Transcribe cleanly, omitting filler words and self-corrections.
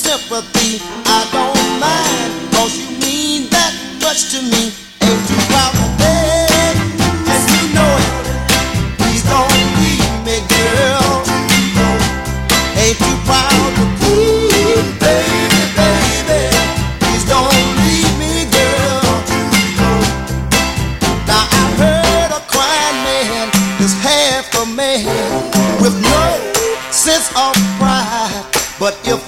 sympathy, I don't mind, 'cause you mean that much to me. Ain't too proud to beg, and you know it. Please don't leave me, girl. Ain't too proud to plead, baby, baby. Please don't leave me, girl. Now I heard a crying man is half a man with no sense of pride. But if